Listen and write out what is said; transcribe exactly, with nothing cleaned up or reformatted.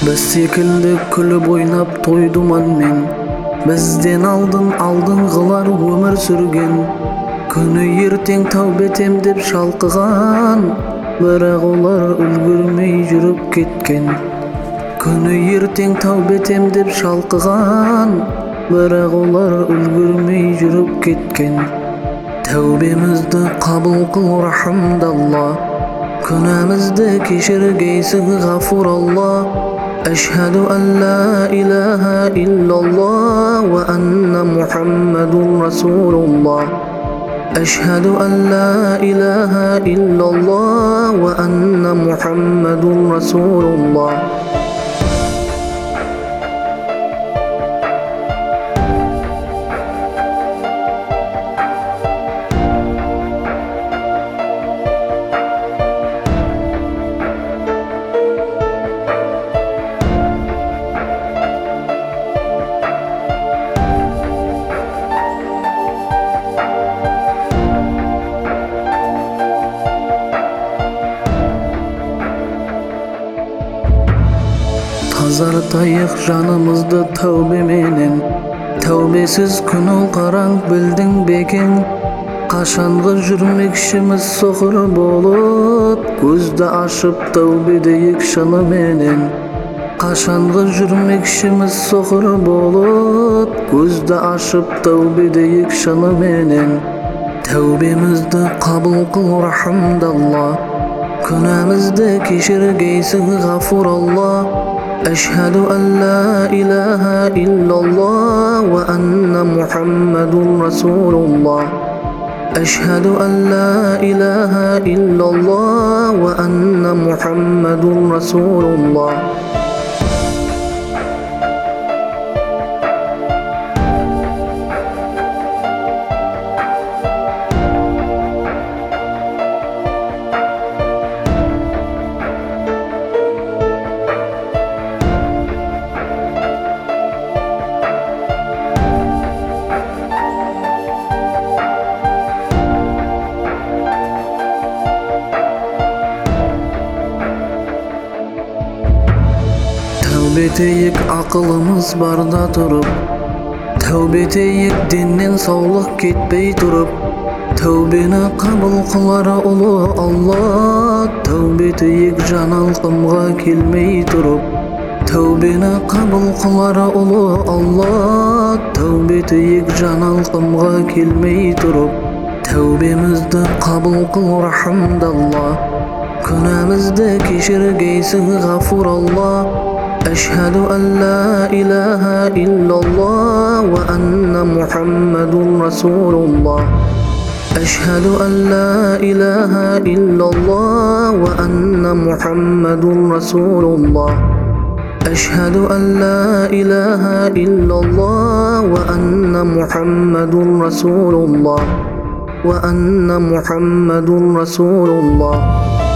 Biz sekildi külüp oynap toyduman men. Bizden aldın aldın gılar ömür sürgen. Күні ертең тәубетем деп шалқыған, бірақ олар үлгірмей жүріп кеткен. Күні ертең тәубетем деп шалқыған, бірақ олар үлгірмей жүріп кеткен. Тәубемізді қабыл қыл рахымдалла, күнәмізді кешіргейсің ғафур алла. Әшһәду ан ла илаха иллалла ва анна Мухаммадун расулулла. أشهد أن لا إله إلا الله وأن محمد رسول الله. Тазартайық жанымызды тәубеменен, тәубесіз күнің қараң білдің бекен. Қашанғы жүрмекшіміз соқыр болып, көзді ашып тәубедейік шыныменен. Қашанғы жүрмекшіміз соқыр болып, көзді ашып тәубедейік шыныменен. Тәубемізді қабыл қыл рахымдалла, күнәмізді кешіргейсің ғафур алла. أشهد أن لا إله إلا الله وأن محمد رسول الله. أشهد أن لا إله إلا الله وأن محمد رسول الله. Тәубетейік ақылымыз барда тұрып, тәубетейік деннен саулық кетпей тұрып. Тәубені қабыл қылары ұлы Алла, тәубетейік жаналқымға келмей тұрып. Тәубені қабыл қылары ұлы Алла, тәубетейік жаналқымға келмей тұрып. Тәубемізді қабыл қыл рахымдалла, күнәмізді кешіргейсің ғафур алла. أشهد أن لا إله إلا الله وأن محمد رسول الله. أشهد أن لا إله إلا الله وأن محمد رسول الله. أشهد أن لا إله إلا الله وأن محمد رسول الله. وأن محمد رسول الله.